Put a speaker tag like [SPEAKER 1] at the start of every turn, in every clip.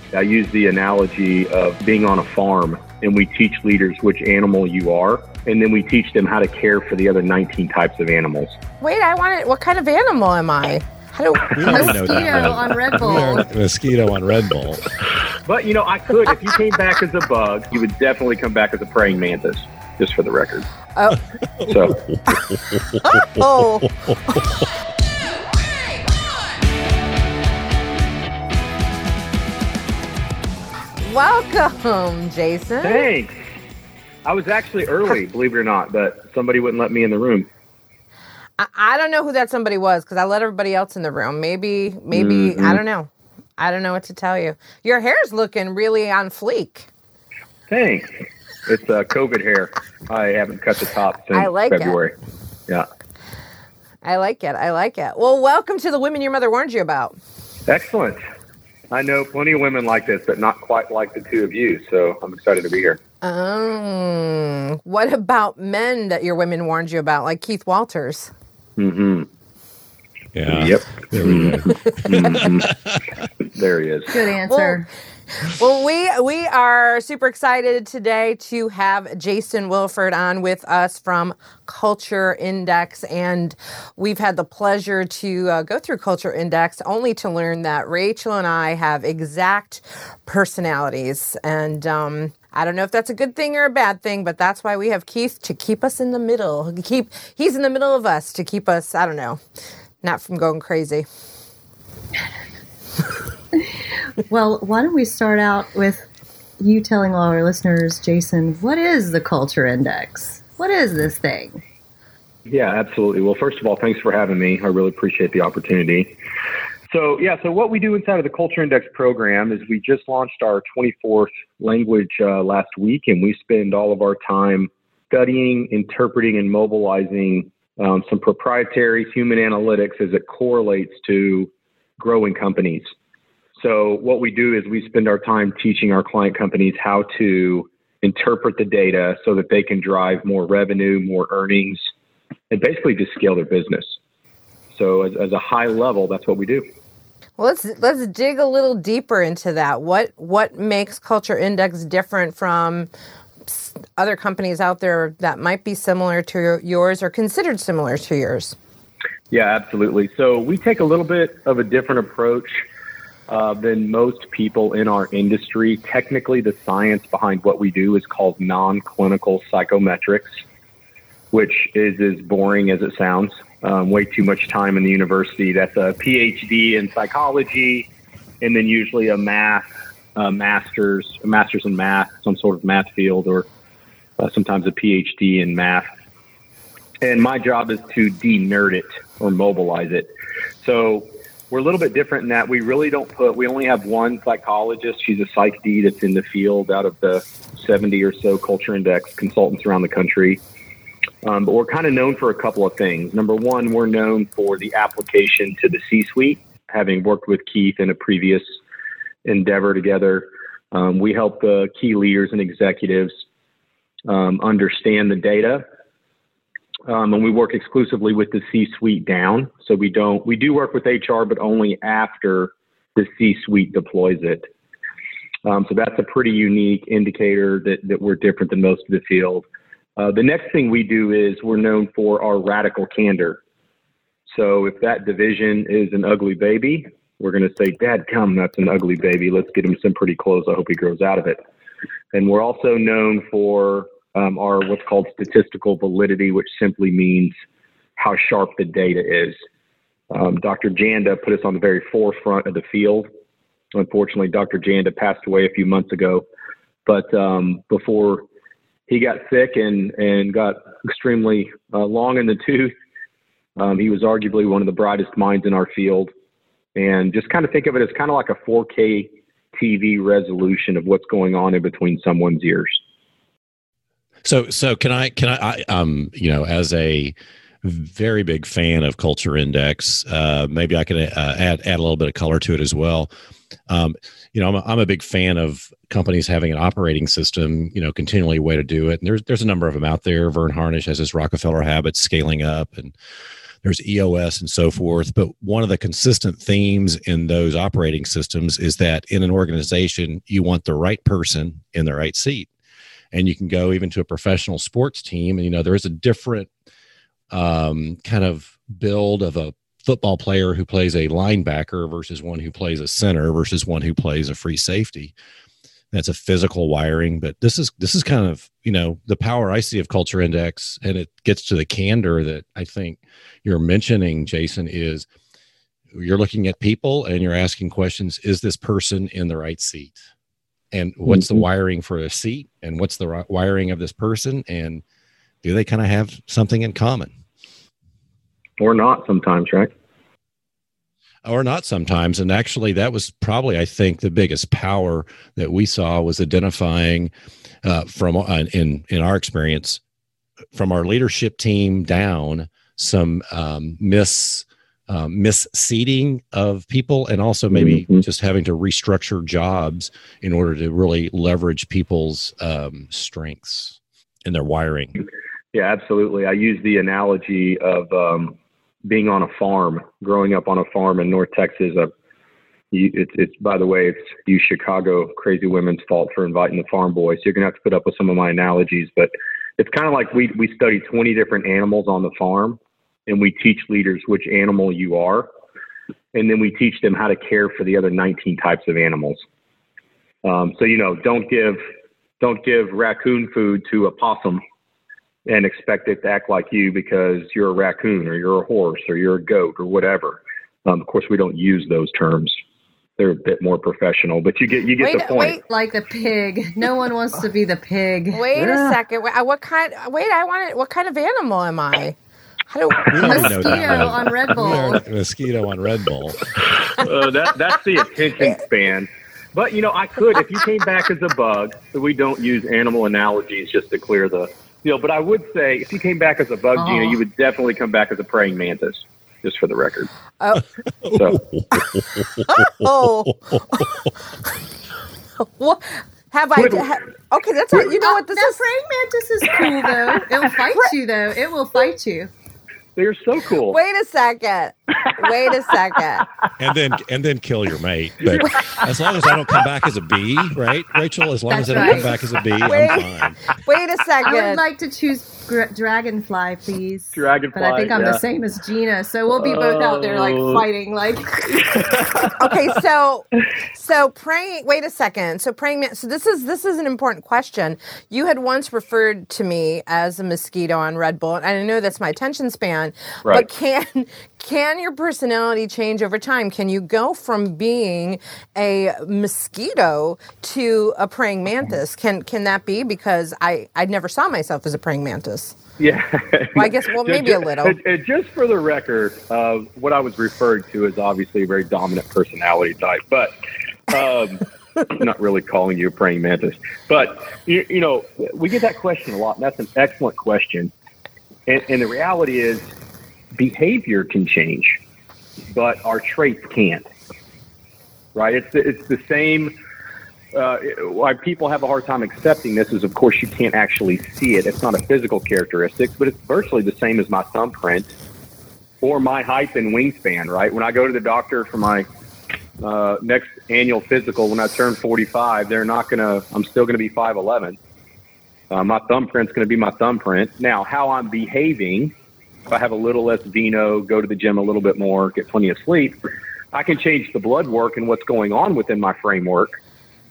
[SPEAKER 1] I use the analogy of being on a farm, and we teach leaders which animal you are, and then we teach them how to care for the other 19 types of animals.
[SPEAKER 2] Wait, what kind of animal am I?
[SPEAKER 3] Mosquito on Red Bull.
[SPEAKER 4] Mosquito on Red Bull.
[SPEAKER 1] But, I could, if you came back as a bug, you would definitely come back as a praying mantis, just for the record.
[SPEAKER 2] Oh.
[SPEAKER 1] So.
[SPEAKER 2] Oh. Welcome, Jason.
[SPEAKER 1] Thanks. I was actually early, believe it or not, but somebody wouldn't let me in the room.
[SPEAKER 2] I don't know who that somebody was because I let everybody else in the room. Maybe, mm-hmm. I don't know. I don't know what to tell you. Your hair's looking really on fleek.
[SPEAKER 1] Thanks. It's COVID hair. I haven't cut the top since February. Yeah.
[SPEAKER 2] I like it. Well, welcome to the Women Your Mother Warned You About.
[SPEAKER 1] Excellent. I know plenty of women like this, but not quite like the two of you, so I'm excited to be here.
[SPEAKER 2] What about men that your women warned you about, like Keith Walters?
[SPEAKER 1] Mm-hmm.
[SPEAKER 4] Yeah.
[SPEAKER 1] Yep.
[SPEAKER 4] There we go.
[SPEAKER 1] Mm-hmm. There he is.
[SPEAKER 3] Good answer.
[SPEAKER 2] Well, we are super excited today to have Jason Wilford on with us from Culture Index, and we've had the pleasure to go through Culture Index only to learn that Rachel and I have exact personalities, and I don't know if that's a good thing or a bad thing, but that's why we have Keith to keep us in the middle. He's in the middle of us to keep us, I don't know, not from going crazy.
[SPEAKER 3] Well, why don't we start out with you telling all our listeners, Jason, what is the Culture Index? What is this thing?
[SPEAKER 1] Yeah, absolutely. Well, first of all, thanks for having me. I really appreciate the opportunity. So what we do inside of the Culture Index program is we just launched our 24th language last week, and we spend all of our time studying, interpreting, and mobilizing some proprietary human analytics as it correlates to growing companies. So what we do is we spend our time teaching our client companies how to interpret the data so that they can drive more revenue, more earnings, and basically just scale their business. So as a high level, that's what we do.
[SPEAKER 2] Well, let's dig a little deeper into that. What makes Culture Index different from other companies out there that might be similar to yours or considered similar to yours?
[SPEAKER 1] Yeah, absolutely. So we take a little bit of a different approach than most people in our industry. Technically, the science behind what we do is called non-clinical psychometrics, which is as boring as it sounds. Way too much time in the university. That's a PhD in psychology, and then usually a master's in math, some sort of math field, or sometimes a PhD in math. And my job is to de-nerd it or mobilize it. So we're a little bit different in that we really we only have one psychologist. She's a Psych D that's in the field out of the 70 or so Culture Index consultants around the country. But we're kind of known for a couple of things. Number one, we're known for the application to the C-suite, having worked with Keith in a previous endeavor together. We help the key leaders and executives understand the data. And we work exclusively with the C-suite down. So we do work with HR, but only after the C-suite deploys it. So that's a pretty unique indicator that we're different than most of the field. The next thing we do is we're known for our radical candor. So if that division is an ugly baby, we're going to say, "Dadgum, that's an ugly baby. Let's get him some pretty clothes. I hope he grows out of it." And we're also known for our what's called statistical validity, which simply means how sharp the data is. Dr. Janda put us on the very forefront of the field. Unfortunately, Dr. Janda passed away a few months ago, but before he got sick and got extremely long in the tooth, he was arguably one of the brightest minds in our field. And just kind of think of it as kind of like a 4K TV resolution of what's going on in between someone's ears.
[SPEAKER 4] So can I, as a very big fan of Culture Index, maybe I can add a little bit of color to it as well. I'm a big fan of companies having an operating system, continually a way to do it. And there's a number of them out there. Verne Harnish has his Rockefeller habits, scaling up, and there's EOS and so forth. But one of the consistent themes in those operating systems is that in an organization, you want the right person in the right seat. And you can go even to a professional sports team, and, you know, there is a different kind of build of a football player who plays a linebacker versus one who plays a center versus one who plays a free safety. That's a physical wiring, but this is kind of, you know, the power I see of Culture Index, and it gets to the candor that I think you're mentioning, Jason, is you're looking at people and you're asking questions. Is this person in the right seat? And what's the wiring for a seat? And what's the wiring of this person? And do they kind of have something in common?
[SPEAKER 1] Or not sometimes, right?
[SPEAKER 4] Or not sometimes. And actually, that was probably, I think, the biggest power that we saw was identifying in our experience, from our leadership team down, some misseating of people, and also maybe just having to restructure jobs in order to really leverage people's strengths and their wiring.
[SPEAKER 1] Yeah, absolutely. I use the analogy of being on a farm, growing up on a farm in North Texas. It's by the way, it's you Chicago crazy women's fault for inviting the farm boy. So you're going to have to put up with some of my analogies, but it's kind of like we study 20 different animals on the farm, and we teach leaders which animal you are. And then we teach them how to care for the other 19 types of animals. So, you know, don't give raccoon food to a possum and expect it to act like you because you're a raccoon or you're a horse or you're a goat or whatever. Of course, we don't use those terms. They're a bit more professional, but you get the point.
[SPEAKER 3] Wait, like a pig. No one wants to be the pig.
[SPEAKER 2] Wait a second. What kind of animal am I?
[SPEAKER 3] Mosquito on Red Bull.
[SPEAKER 4] Mosquito on Red Bull.
[SPEAKER 1] That's the attention span. But, you know, I could, if you came back as a bug, so we don't use animal analogies just to clear the, you know, but I would say if you came back as a bug, Gina, you would definitely come back as a praying mantis, just for the record.
[SPEAKER 2] Oh.
[SPEAKER 1] So.
[SPEAKER 2] What have I? Okay, that's what you know. What this
[SPEAKER 3] that
[SPEAKER 2] is?
[SPEAKER 3] praying mantis is cool though. It'll fight you though. It will fight you.
[SPEAKER 1] They're so cool.
[SPEAKER 2] Wait a second.
[SPEAKER 4] And then kill your mate. But as long as I don't come back as a bee, right, Rachel? As long as I don't come back as a bee, I'm fine.
[SPEAKER 2] Wait a second.
[SPEAKER 3] I would like to choose dragonfly, please.
[SPEAKER 1] Dragonfly.
[SPEAKER 3] But I think I'm the same as Gina, so we'll be both out there like fighting. Like.
[SPEAKER 2] Okay, so praying. Wait a second. So praying. So this is an important question. You had once referred to me as a mosquito on Red Bull, and I know that's my attention span.
[SPEAKER 1] Right.
[SPEAKER 2] But can your personality change over time? Can you go from being a mosquito to a praying mantis? Can that be? Because I never saw myself as a praying mantis.
[SPEAKER 1] Yeah.
[SPEAKER 2] Well, I guess, maybe a little.
[SPEAKER 1] Just for the record, what I was referring to is obviously a very dominant personality type, but I'm not really calling you a praying mantis. But, you know, we get that question a lot, and that's an excellent question. And the reality is behavior can change, but our traits can't, right? It's the same. Why people have a hard time accepting this is, of course, you can't actually see it. It's not a physical characteristic, but it's virtually the same as my thumbprint or my height and wingspan, right? When I go to the doctor for my next annual physical, when I turn 45, I'm still going to be 5'11". My thumbprint's going to be my thumbprint. Now, how I'm behaving, if I have a little less vino, go to the gym a little bit more, get plenty of sleep, I can change the blood work and what's going on within my framework.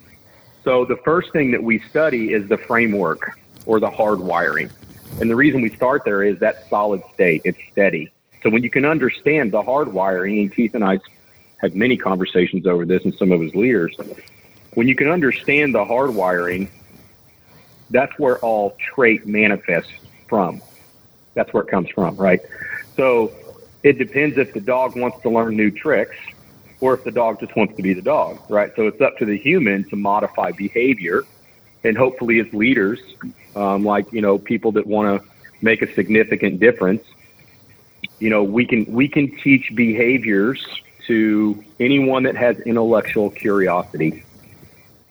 [SPEAKER 1] So the first thing that we study is the framework or the hard wiring. And the reason we start there is that solid state. It's steady. So when you can understand the hard wiring, and Keith and I had many conversations over this and some of his leaders, when you can understand the hard wiring, that's where all trait manifests from. That's where it comes from, right? So it depends if the dog wants to learn new tricks or if the dog just wants to be the dog, right? So it's up to the human to modify behavior. And hopefully as leaders, like, you know, people that want to make a significant difference, you know, we can teach behaviors to anyone that has intellectual curiosity,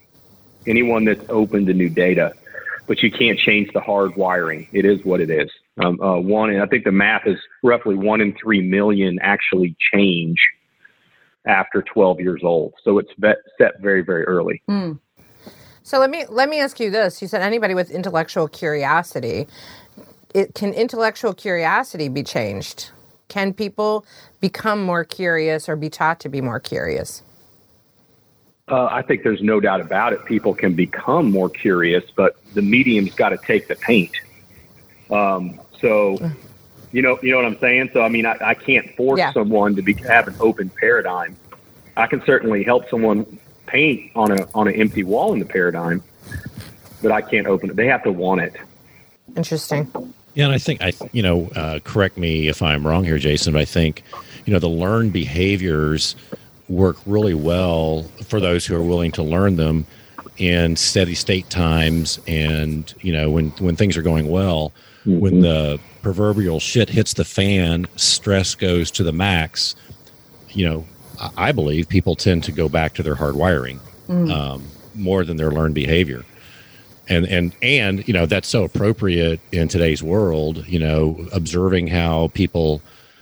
[SPEAKER 1] anyone that's open to new data. But you can't change the hard wiring. It is what it is. One, and I think the math is roughly 1 in 3 million actually change after 12 years old. So it's set very, very early.
[SPEAKER 2] Mm. So let me ask you this. You said anybody with intellectual curiosity. Can intellectual curiosity be changed? Can people become more curious or be taught to be more curious?
[SPEAKER 1] I think there's no doubt about it. People can become more curious, but the medium's got to take the paint. So, you know what I'm saying? So, I mean, I can't force someone to have an open paradigm. I can certainly help someone paint on an empty wall in the paradigm, but I can't open it. They have to want it.
[SPEAKER 2] Interesting.
[SPEAKER 4] Yeah, and I think correct me if I'm wrong here, Jason, but I think, the learned behaviors work really well for those who are willing to learn them in steady state times, and when things are going well. Mm-hmm. When the proverbial shit hits the fan, stress goes to the max. I believe people tend to go back to their hardwiring more than their learned behavior, and that's so appropriate in today's world. Observing how people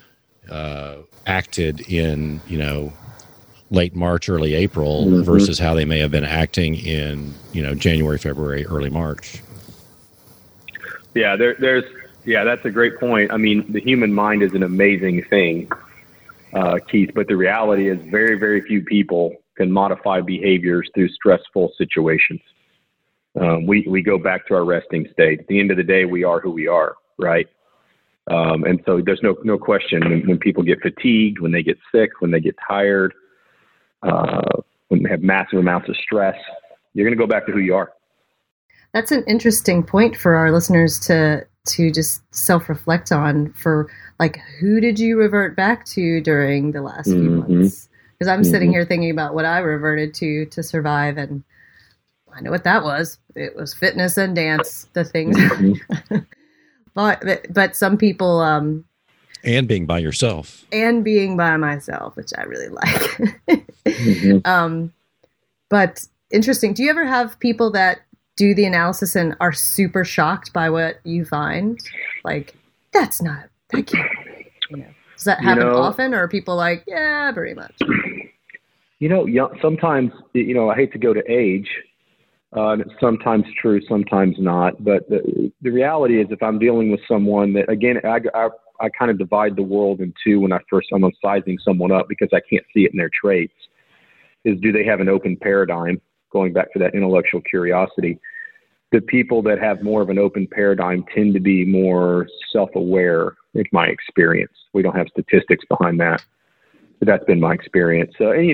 [SPEAKER 4] acted in late March, early April mm-hmm. versus how they may have been acting in January, February, early March.
[SPEAKER 1] Yeah, that's a great point. I mean, the human mind is an amazing thing, Keith, but the reality is very, very few people can modify behaviors through stressful situations. We go back to our resting state. At the end of the day, we are who we are, right? And so there's no question when people get fatigued, when they get sick, when they get tired, when they have massive amounts of stress, you're going to go back to who you are.
[SPEAKER 3] That's an interesting point for our listeners to just self-reflect on, for like, who did you revert back to during the last few months? Because I'm sitting here thinking about what I reverted to survive, and I know what that was. It was fitness and dance, the things. but some people...
[SPEAKER 4] and being by yourself.
[SPEAKER 3] And being by myself, which I really like. But interesting. Do you ever have people that do the analysis and are super shocked by what you find? Like, that can't be. Does that happen often, or are people like, yeah, very much?
[SPEAKER 1] Sometimes, I hate to go to age. It's sometimes true, sometimes not. But the reality is, if I'm dealing with someone that, again, I kind of divide the world in two when I'm sizing someone up, because I can't see it in their traits, is do they have an open paradigm? Going back to that intellectual curiosity, the people that have more of an open paradigm tend to be more self-aware, in my experience. We don't have statistics behind that, but that's been my experience.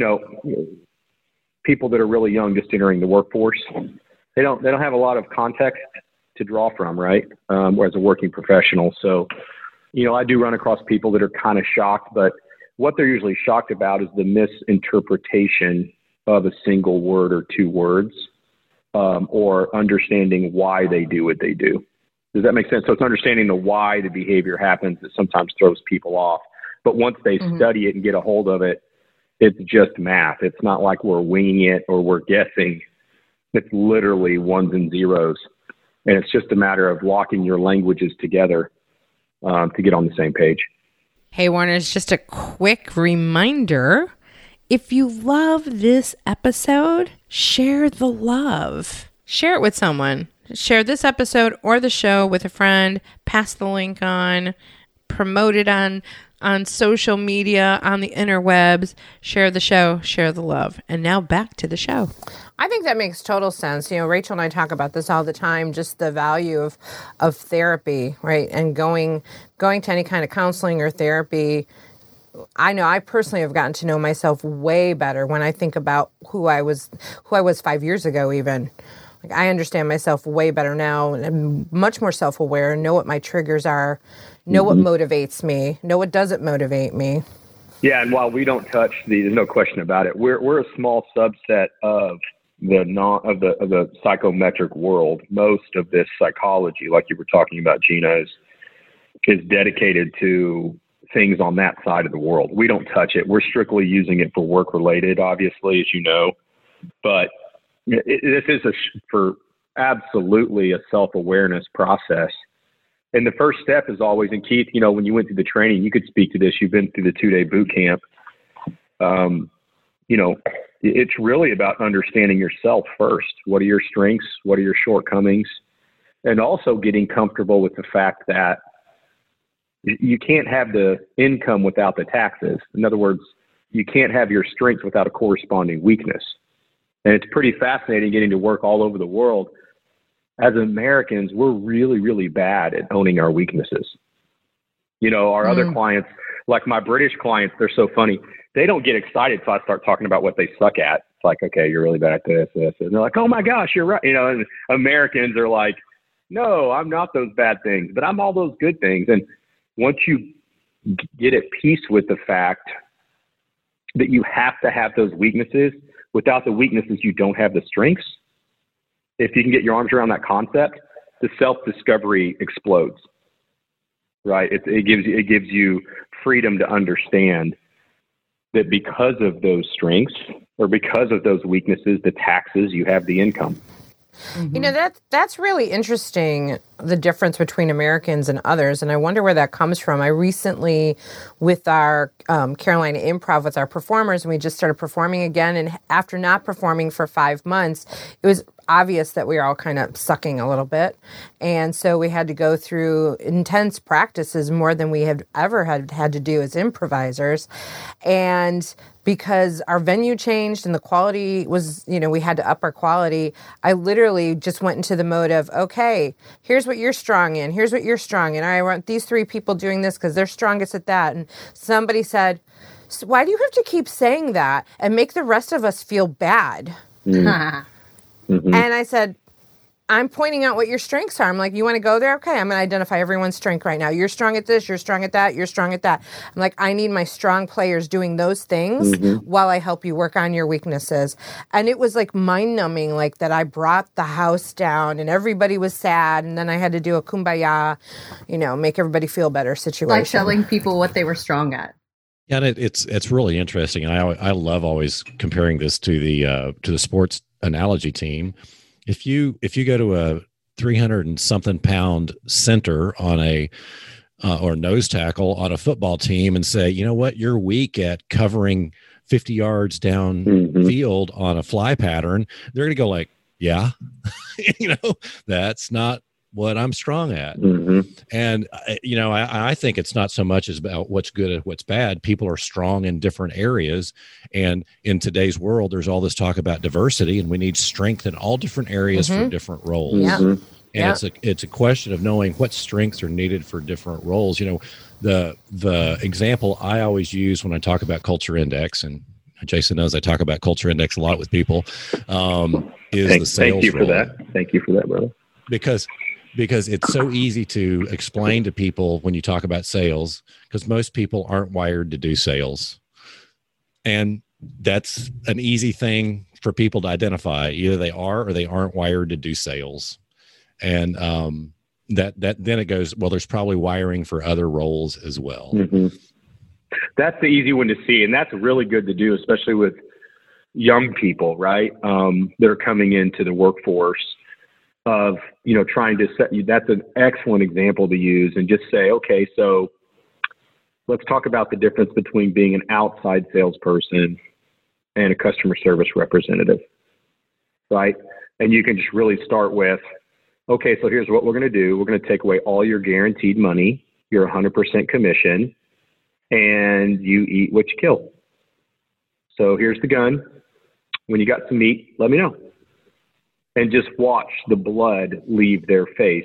[SPEAKER 1] People that are really young, just entering the workforce, they don't have a lot of context to draw from, right? As a working professional. So, I do run across people that are kind of shocked, but what they're usually shocked about is the misinterpretation of a single word or two words, or understanding why they do what they do. Does that make sense? So it's understanding the why the behavior happens that sometimes throws people off. But once they study it and get a hold of it, it's just math. It's not like we're winging it or we're guessing. It's literally ones and zeros. And it's just a matter of locking your languages together to get on the same page.
[SPEAKER 2] Hey, Warners, just a quick reminder. If you love this episode, share the love. Share it with someone. Share this episode or the show with a friend. Pass the link on. Promote it on social media, on the interwebs. Share the show. Share the love. And now back to the show. I think that makes total sense. Rachel and I talk about this all the time, just the value of therapy, right? And going to any kind of counseling or therapy. I know I personally have gotten to know myself way better when I think about who I was 5 years ago even. Like, I understand myself way better now, and I'm much more self-aware, know what my triggers are, know what motivates me, know what doesn't motivate me.
[SPEAKER 1] Yeah, and while we don't touch there's no question about it. We're a small subset of the psychometric world. Most of this psychology, like you were talking about, Gina, is dedicated to things on that side of the world. We don't touch it. We're strictly using it for work related, obviously, as you know. But this is for absolutely a self-awareness process. And the first step is always, and Keith, when you went through the training, you could speak to this. You've been through the 2-day boot camp. It's really about understanding yourself first. What are your strengths? What are your shortcomings? And also getting comfortable with the fact that you can't have the income without the taxes. In other words, you can't have your strengths without a corresponding weakness. And it's pretty fascinating getting to work all over the world. As Americans, we're really, really bad at owning our weaknesses. Our other clients, like my British clients, they're so funny. They don't get excited till I start talking about what they suck at. It's like, okay, you're really bad at this. And they're like, oh my gosh, you're right. And Americans are like, no, I'm not those bad things, but I'm all those good things. And once you get at peace with the fact that you have to have those weaknesses, without the weaknesses, you don't have the strengths. If you can get your arms around that concept, the self-discovery explodes, right? It gives you freedom to understand that because of those strengths or because of those weaknesses, the taxes, you have the income.
[SPEAKER 2] Mm-hmm. That's really interesting, the difference between Americans and others, and I wonder where that comes from. I recently, with our Carolina Improv, with our performers, and we just started performing again, and after not performing for 5 months, it was obvious that we were all kind of sucking a little bit, and so we had to go through intense practices, more than we had ever had to do as improvisers, and because our venue changed and the quality was, we had to up our quality, I literally just went into the mode of, okay, here's what you're strong in. Here's what you're strong in. I want these 3 people doing this because they're strongest at that. And somebody said, so why do you have to keep saying that and make the rest of us feel bad? Mm-hmm. And I said, I'm pointing out what your strengths are. I'm like, you want to go there? Okay, I'm going to identify everyone's strength right now. You're strong at this, you're strong at that, you're strong at that. I'm like, I need my strong players doing those things while I help you work on your weaknesses. And it was like mind-numbing, like that I brought the house down and everybody was sad, and then I had to do a kumbaya, make everybody feel better situation.
[SPEAKER 3] Like telling people what they were strong at.
[SPEAKER 4] Yeah, and it's really interesting. And I love always comparing this to the sports analogy team. If you go to a 300 and something pound center on or nose tackle on a football team and say, you know what, you're weak at covering 50 yards downfield on a fly pattern, they're going to go like, yeah, that's not what I'm strong at. And, I think it's not so much as about what's good and what's bad. People are strong in different areas. And in today's world, there's all this talk about diversity, and we need strength in all different areas for different roles. And it's a question of knowing what strengths are needed for different roles. The example I always use when I talk about Culture Index, and Jason knows I talk about Culture Index a lot with people, is the sales
[SPEAKER 1] Thank you
[SPEAKER 4] role.
[SPEAKER 1] for that. Thank you for that, brother.
[SPEAKER 4] Because it's so easy to explain to people when you talk about sales, because most people aren't wired to do sales. And that's an easy thing for people to identify. Either they are or they aren't wired to do sales. And that then it goes, well, there's probably wiring for other roles as well.
[SPEAKER 1] That's the easy one to see. And that's really good to do, especially with young people, right? That are coming into the workforce. Of trying to set you, that's an excellent example to use, and just say, okay, so let's talk about the difference between being an outside salesperson and a customer service representative, right? And you can just really start with, okay, so here's what we're going to do. We're going to take away all your guaranteed money, your 100% commission, and you eat what you kill. So here's the gun. When you got some meat, let me know. And just watch the blood leave their face,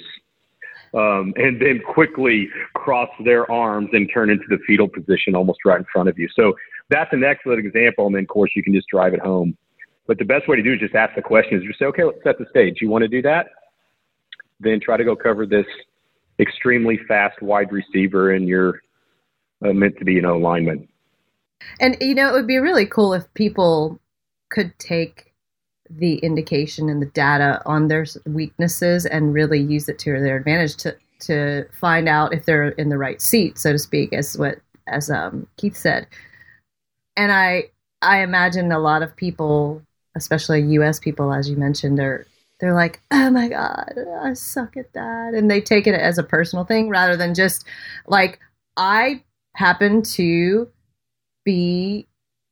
[SPEAKER 1] and then quickly cross their arms and turn into the fetal position almost right in front of you. So that's an excellent example. And then, of course, you can just drive it home. But the best way to do is just ask the question. Is just say, okay, let's set the stage. You want to do that? Then try to go cover this extremely fast wide receiver, and you're meant to be an lineman.
[SPEAKER 3] And, it would be really cool if people could take the indication and the data on their weaknesses and really use it to their advantage to find out if they're in the right seat, so to speak, as Keith said. And I imagine a lot of people, especially U.S. people, as you mentioned, they're like, oh my God, I suck at that. And they take it as a personal thing rather than just like, I happen to be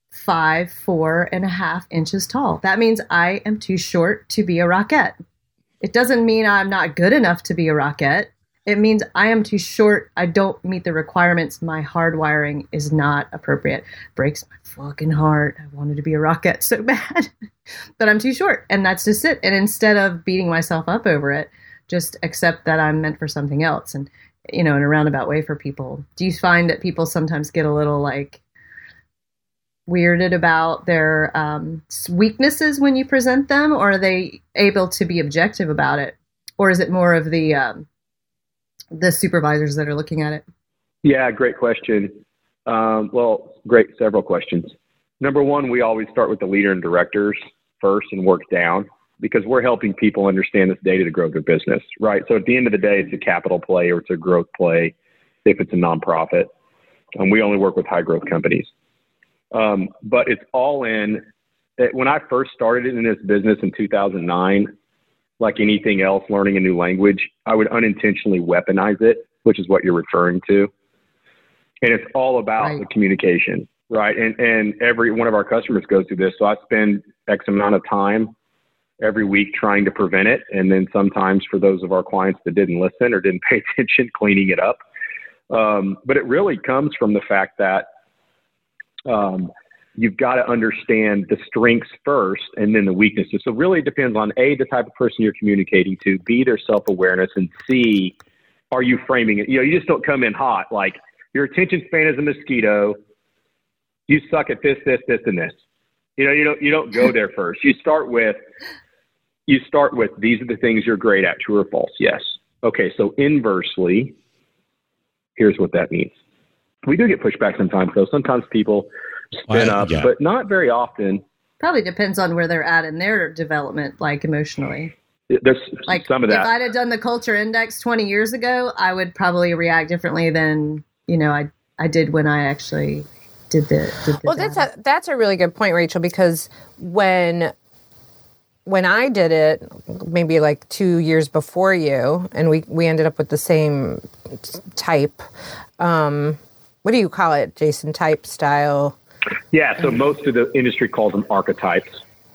[SPEAKER 3] 4.5 inches tall. That means I am too short to be a rockette. It doesn't mean I'm not good enough to be a rockette. It means I am too short. I don't meet the requirements. My hardwiring is not appropriate. Breaks my fucking heart. I wanted to be a rockette so bad, but I'm too short, and that's just it. And instead of beating myself up over it, just accept that I'm meant for something else. And, in a roundabout way for people. Do you find that people sometimes get a little like weirded about their weaknesses when you present them, or are they able to be objective about it? Or is it more of the supervisors that are looking at it?
[SPEAKER 1] Yeah, great question. Several questions. Number one, we always start with the leader and directors first and work down, because we're helping people understand this data to grow their business, right? So at the end of the day, it's a capital play or it's a growth play if it's a nonprofit. And we only work with high growth companies. But it's all in. When I first started in this business in 2009, like anything else, learning a new language, I would unintentionally weaponize it, which is what you're referring to. And it's all about the communication, right? And every one of our customers goes through this. So I spend X amount of time every week trying to prevent it. And then sometimes for those of our clients that didn't listen or didn't pay attention, cleaning it up. But it really comes from the fact that you've got to understand the strengths first and then the weaknesses. So really it depends on A, the type of person you're communicating to, B, their self-awareness, and C, are you framing it? You just don't come in hot. Like, your attention span is a mosquito. You suck at this, this, this, and this. You don't go there first. You start with these are the things you're great at, true or false? Yes. Okay. So inversely, here's what that means. We do get pushback sometimes, though. Sometimes people spin up, but not very often.
[SPEAKER 3] Probably depends on where they're at in their development, like emotionally.
[SPEAKER 1] There's like some of that.
[SPEAKER 3] If I'd have done the culture index 20 years ago, I would probably react differently than, I did when I actually did the
[SPEAKER 2] Well, that's a really good point, Rachel, because when I did it, maybe like 2 years before you, and we ended up with the same type. What do you call it, Jason? Type, style?
[SPEAKER 1] Yeah, so most of the industry calls them archetypes.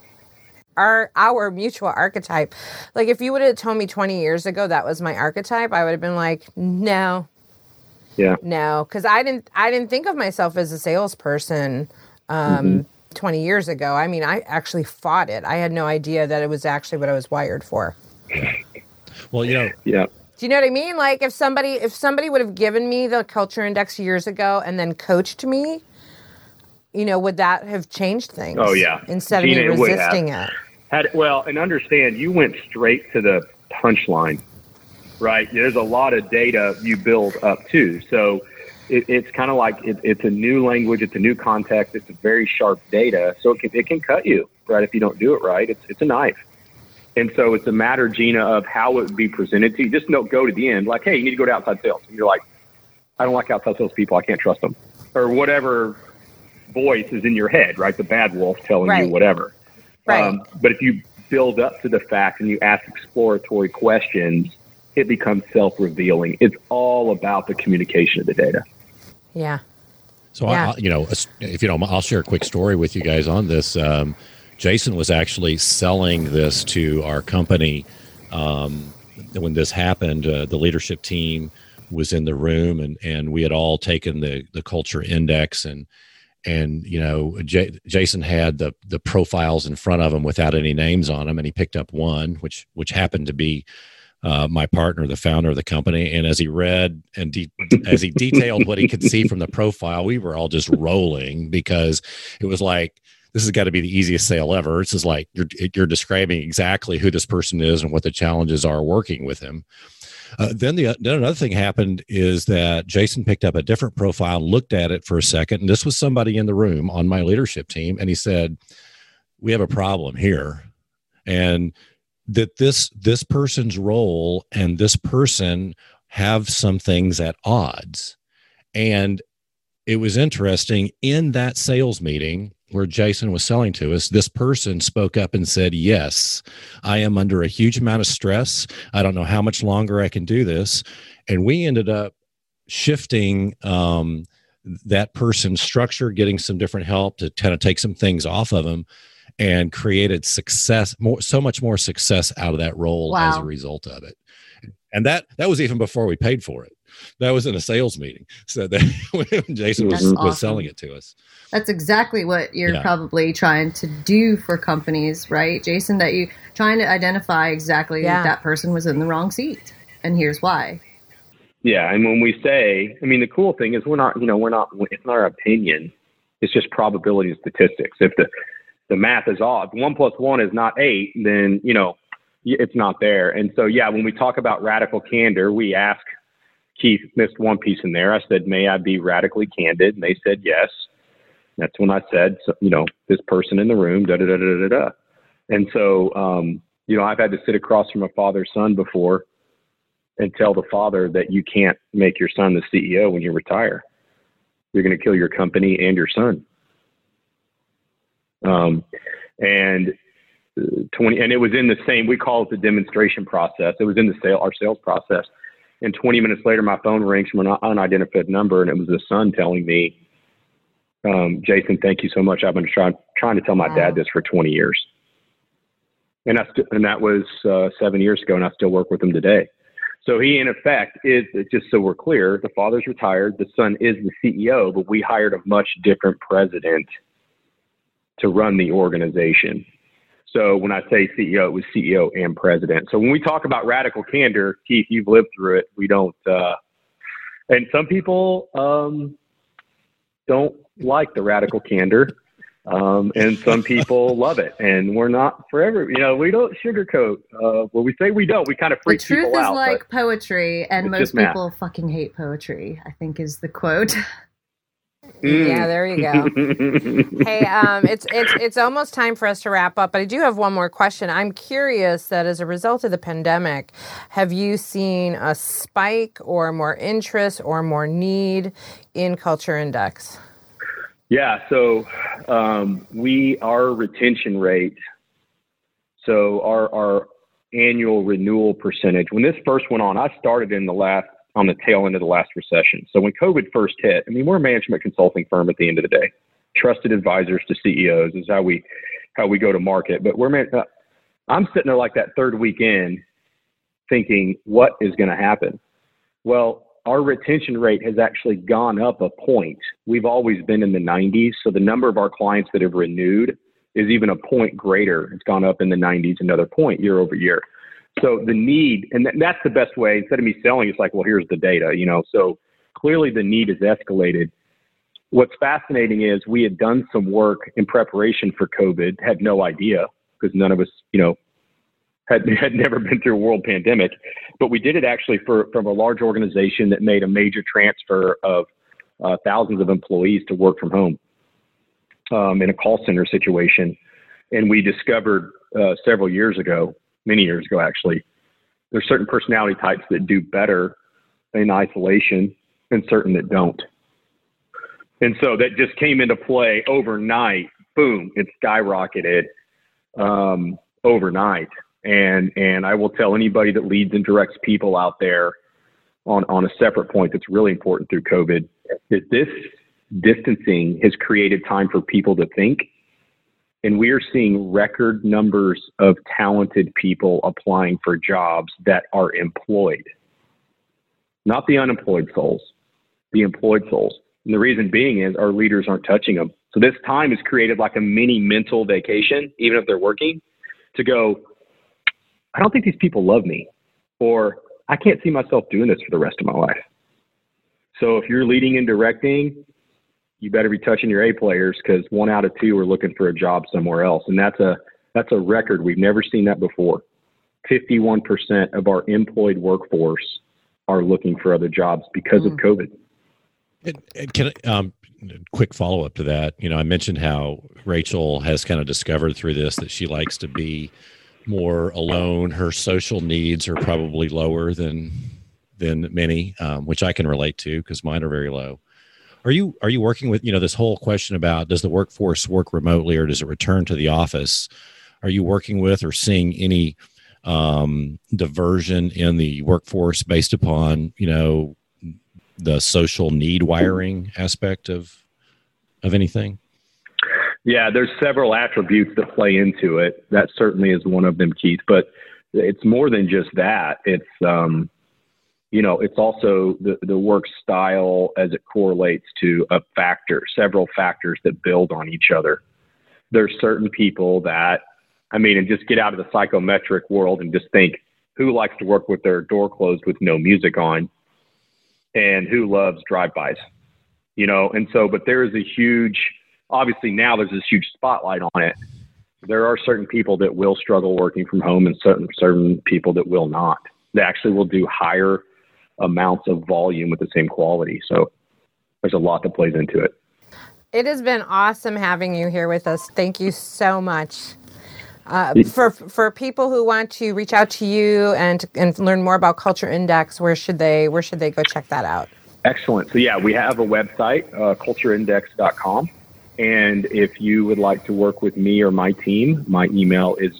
[SPEAKER 2] Our mutual archetype. Like, if you would have told me 20 years ago that was my archetype, I would have been like, no.
[SPEAKER 1] Yeah.
[SPEAKER 2] No, because I didn't think of myself as a salesperson 20 years ago. I mean, I actually fought it. I had no idea that it was actually what I was wired for.
[SPEAKER 4] Well,
[SPEAKER 1] Yeah.
[SPEAKER 2] Do you know what I mean? Like, if somebody would have given me the culture index years ago and then coached me, would that have changed things?
[SPEAKER 1] Oh, yeah.
[SPEAKER 2] Instead of me resisting it.
[SPEAKER 1] And understand, you went straight to the punchline, right? There's a lot of data you build up to. So it's kind of like it's a new language, it's a new context, it's a very sharp data. So it can cut you, right? If you don't do it right, it's a knife. And so it's a matter, Gina, of how it would be presented to you. Just don't go to the end like, hey, you need to go to outside sales. And you're like, I don't like outside sales people. I can't trust them. Or whatever voice is in your head, right? The bad wolf telling you whatever.
[SPEAKER 2] Right.
[SPEAKER 1] But if you build up to the fact and you ask exploratory questions, it becomes self-revealing. It's all about the communication of the data.
[SPEAKER 2] Yeah.
[SPEAKER 4] So, if you don't, I'll share a quick story with you guys on this. Jason was actually selling this to our company when this happened. The leadership team was in the room, and we had all taken the culture index, and Jason had the profiles in front of him without any names on them, and he picked up one, which happened to be my partner, the founder of the company. And as he read and as he detailed what he could see from the profile, we were all just rolling, because it was like, this has got to be the easiest sale ever. It's just like you're describing exactly who this person is and what the challenges are working with him. Then another thing happened is that Jason picked up a different profile, looked at it for a second, and this was somebody in the room on my leadership team, and he said, "We have a problem here," and that this person's role and this person have some things at odds. And it was interesting in that sales meeting. where Jason was selling to us, this person spoke up and said, yes, I am under a huge amount of stress. I don't know how much longer I can do this. And we ended up shifting that person's structure, getting some different help to kind of take some things off of them, and created success, so much more success out of that role as a result of it. And that was even before we paid for it. That was in a sales meeting. So that when Jason was selling it to us.
[SPEAKER 3] That's exactly what you're probably trying to do for companies, right, Jason? That you trying to identify exactly that person was in the wrong seat, and here's why.
[SPEAKER 1] Yeah, and when we say, I mean, the cool thing is we're not. It's not our opinion. It's just probability and statistics. If the math is off, 1 + 1 is not 8, then it's not there. And so when we talk about radical candor, we ask. Keith missed one piece in there. I said, may I be radically candid? And they said, yes. That's when I said, this person in the room, da-da-da-da-da-da. And so, I've had to sit across from a father-son before and tell the father that you can't make your son the CEO when you retire. You're going to kill your company and your son. And it was in the same, we call it the demonstration process. It was in our sales process. And 20 minutes later, my phone rings from an unidentified number, and it was the son telling me, Jason, thank you so much. I've been trying to tell my dad this for 20 years. And that was 7 years ago, and I still work with him today. So he, in effect, is, just so we're clear, the father's retired, the son is the CEO, but we hired a much different president to run the organization. So when I say CEO, it was CEO and president. So when we talk about radical candor, Keith, you've lived through it. We don't, and some people don't like the radical candor, and some people love it. And we're not forever, we don't sugarcoat. When we say we don't, we kind of freak people out.
[SPEAKER 3] The truth is like poetry, and most people fucking hate poetry, I think is the quote.
[SPEAKER 2] Yeah, there you go. Hey, it's almost time for us to wrap up, but I do have one more question. I'm curious that as a result of the pandemic, have you seen a spike or more interest or more need in Culture Index?
[SPEAKER 1] Yeah, so our retention rate, so our annual renewal percentage, when this first went on, I started on the tail end of the last recession. So when COVID first hit, we're a management consulting firm at the end of the day. Trusted advisors to CEOs is how we go to market. But I'm sitting there like that third weekend thinking, what is going to happen? Well, our retention rate has actually gone up a point. We've always been in the 90s. So the number of our clients that have renewed is even a point greater. It's gone up in the 90s, another point year over year. So the need, and that's the best way, instead of me selling, it's like, well, here's the data, so clearly the need has escalated. What's fascinating is we had done some work in preparation for COVID, had no idea because none of us, had never been through a world pandemic, but we did it actually from a large organization that made a major transfer of thousands of employees to work from home in a call center situation. And we discovered many years ago, actually, there's certain personality types that do better in isolation and certain that don't. And so that just came into play overnight. Boom, it skyrocketed overnight. And I will tell anybody that leads and directs people out there on a separate point that's really important through COVID, that this distancing has created time for people to think. And we are seeing record numbers of talented people applying for jobs that are employed. Not the unemployed souls, the employed souls. And the reason being is our leaders aren't touching them. So this time has created like a mini mental vacation, even if they're working, to go, I don't think these people love me, or I can't see myself doing this for the rest of my life. So if you're leading and directing, you better be touching your A players, because 1 out of 2 are looking for a job somewhere else. And that's a record. We've never seen that before. 51% of our employed workforce are looking for other jobs because of COVID.
[SPEAKER 4] And can quick follow up to that? I mentioned how Rachel has kind of discovered through this that she likes to be more alone. Her social needs are probably lower than many, which I can relate to because mine are very low. Are you working with, this whole question about, does the workforce work remotely or does it return to the office? Are you working with or seeing any diversion in the workforce based upon, the social need wiring aspect of anything?
[SPEAKER 1] Yeah, there's several attributes that play into it. That certainly is one of them, Keith, but it's more than just that. It's, it's also the work style as it correlates to several factors that build on each other. There's certain people that, and just get out of the psychometric world and just think, who likes to work with their door closed with no music on, and who loves drive-bys, and so, but there is obviously now there's this huge spotlight on it. There are certain people that will struggle working from home and certain people that will not. They actually will do higher amounts of volume with the same quality. So there's a lot that plays into it.
[SPEAKER 2] It has been awesome having you here with us. Thank you so much. For people who want to reach out to you and learn more about Culture Index, where should they go check that out?
[SPEAKER 1] Excellent. So yeah, we have a website, cultureindex.com. And if you would like to work with me or my team, my email is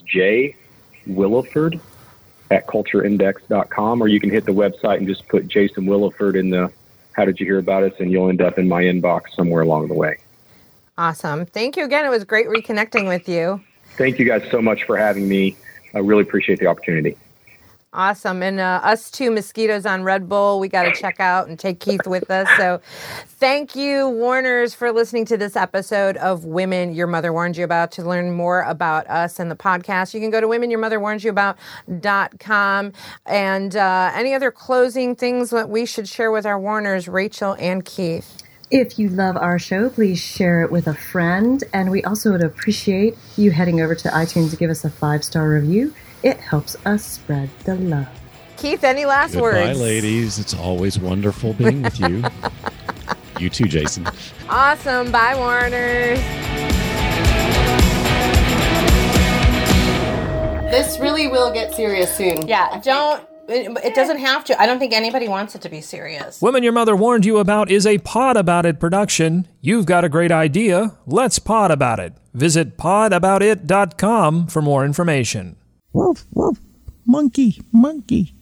[SPEAKER 1] jwilliford@cultureindex.com, or you can hit the website and just put Jason Williford in the how did you hear about us, and you'll end up in my inbox somewhere along the way.
[SPEAKER 2] Awesome. Thank you again. It was great reconnecting with you.
[SPEAKER 1] Thank you guys so much for having me. I really appreciate the opportunity.
[SPEAKER 2] Awesome. And us too, Mosquitoes on Red Bull, we got to check out and take Keith with us. So thank you, Warners, for listening to this episode of Women Your Mother Warned You About. To learn more about us and the podcast, you can go to womenyourmotherwarnedyouabout.com. And any other closing things that we should share with our Warners, Rachel and Keith?
[SPEAKER 3] If you love our show, please share it with a friend. And we also would appreciate you heading over to iTunes to give us a 5-star review. It helps us spread the love.
[SPEAKER 2] Keith, any last words?
[SPEAKER 4] Goodbye, ladies. It's always wonderful being with you. You too, Jason.
[SPEAKER 2] Awesome. Bye, Warners.
[SPEAKER 5] This really will get serious soon.
[SPEAKER 2] Yeah, it doesn't have to. I don't think anybody wants it to be serious.
[SPEAKER 6] Women Your Mother Warned You About is a Pod About It production. You've got a great idea. Let's pod about it. Visit podaboutit.com for more information.
[SPEAKER 7] Woof, woof. Monkey, monkey.